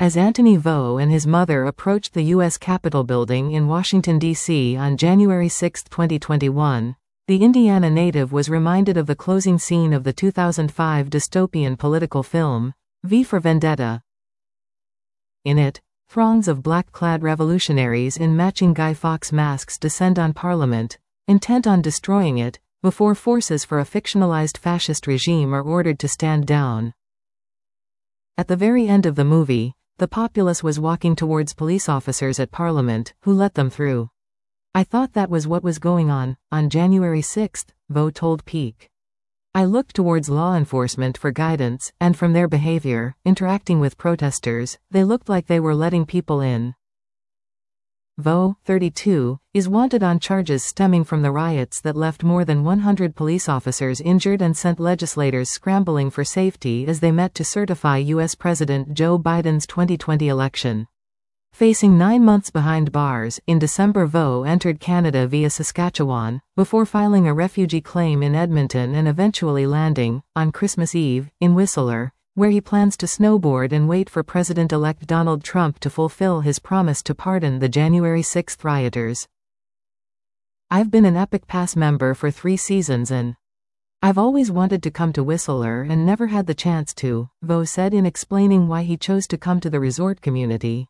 As Anthony Vo and his mother approached the U.S. Capitol building in Washington, D.C. on January 6, 2021, the Indiana native was reminded of the closing scene of the 2005 dystopian political film, V for Vendetta. In it, throngs of black-clad revolutionaries in matching Guy Fawkes masks descend on Parliament, intent on destroying it, before forces for a fictionalized fascist regime are ordered to stand down. At the very end of the movie, the populace was walking towards police officers at Parliament, who let them through. I thought that was what was going on January 6, Vo told Peak. I looked towards law enforcement for guidance, and from their behavior, interacting with protesters, they looked like they were letting people in. Vo, 32, is wanted on charges stemming from the riots that left more than 100 police officers injured and sent legislators scrambling for safety as they met to certify U.S. President Joe Biden's 2020 election. Facing 9 months behind bars, in December Vo entered Canada via Saskatchewan, before filing a refugee claim in Edmonton and eventually landing, on Christmas Eve, in Whistler, where he plans to snowboard and wait for President-elect Donald Trump to fulfill his promise to pardon the January 6 rioters. I've been an Epic Pass member for 3 seasons and I've always wanted to come to Whistler and never had the chance to, Vo said in explaining why he chose to come to the resort community.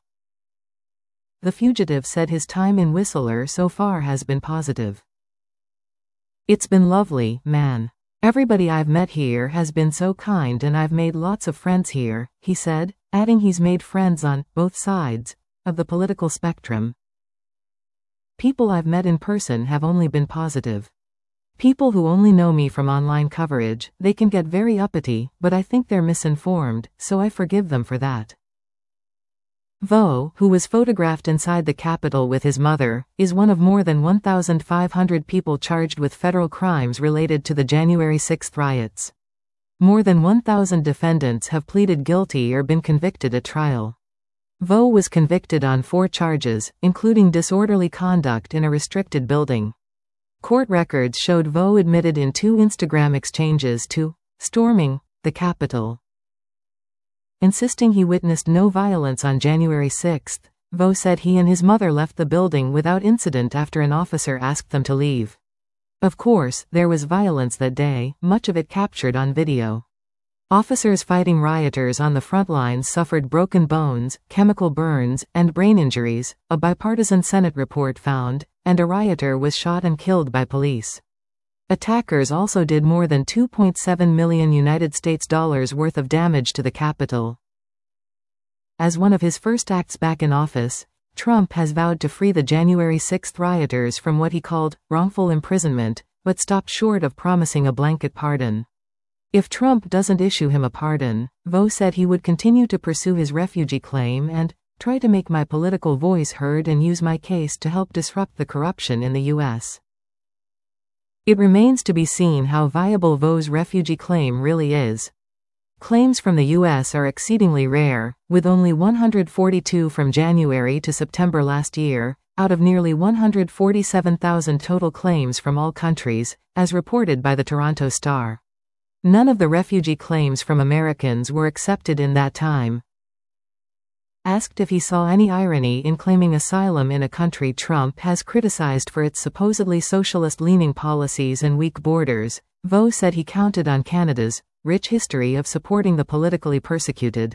The fugitive said his time in Whistler so far has been positive. It's been lovely, man. Everybody I've met here has been so kind and I've made lots of friends here, he said, adding he's made friends on both sides of the political spectrum. People I've met in person have only been positive. People who only know me from online coverage, they can get very uppity, but I think they're misinformed, so I forgive them for that. Vo, who was photographed inside the Capitol with his mother, is one of more than 1,500 people charged with federal crimes related to the January 6 riots. More than 1,000 defendants have pleaded guilty or been convicted at trial. Vo was convicted on 4 charges, including disorderly conduct in a restricted building. Court records showed Vo admitted in 2 Instagram exchanges to storming the Capitol. Insisting he witnessed no violence on January 6, Vo said he and his mother left the building without incident after an officer asked them to leave. Of course, there was violence that day, much of it captured on video. Officers fighting rioters on the front lines suffered broken bones, chemical burns, and brain injuries, a bipartisan Senate report found, and a rioter was shot and killed by police. Attackers also did more than $2.7 million worth of damage to the Capitol. As one of his first acts back in office, Trump has vowed to free the January 6 rioters from what he called wrongful imprisonment, but stopped short of promising a blanket pardon. If Trump doesn't issue him a pardon, Vo said he would continue to pursue his refugee claim and try to make my political voice heard and use my case to help disrupt the corruption in the U.S. It remains to be seen how viable Vo's refugee claim really is. Claims from the U.S. are exceedingly rare, with only 142 from January to September last year, out of nearly 147,000 total claims from all countries, as reported by the Toronto Star. None of the refugee claims from Americans were accepted in that time. Asked if he saw any irony in claiming asylum in a country Trump has criticized for its supposedly socialist-leaning policies and weak borders, Vo said he counted on Canada's rich history of supporting the politically persecuted.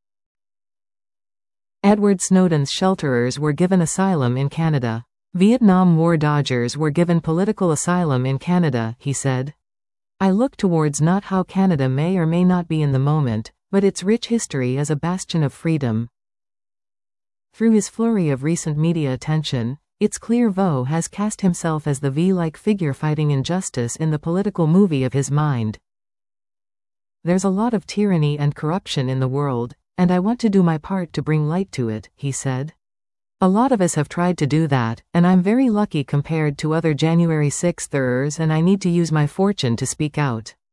Edward Snowden's shelterers were given asylum in Canada. Vietnam War dodgers were given political asylum in Canada, he said. I look towards not how Canada may or may not be in the moment, but its rich history as a bastion of freedom. Through his flurry of recent media attention, it's clear Vo has cast himself as the V-like figure fighting injustice in the political movie of his mind. There's a lot of tyranny and corruption in the world, and I want to do my part to bring light to it, he said. A lot of us have tried to do that, and I'm very lucky compared to other January 6ers, and I need to use my fortune to speak out.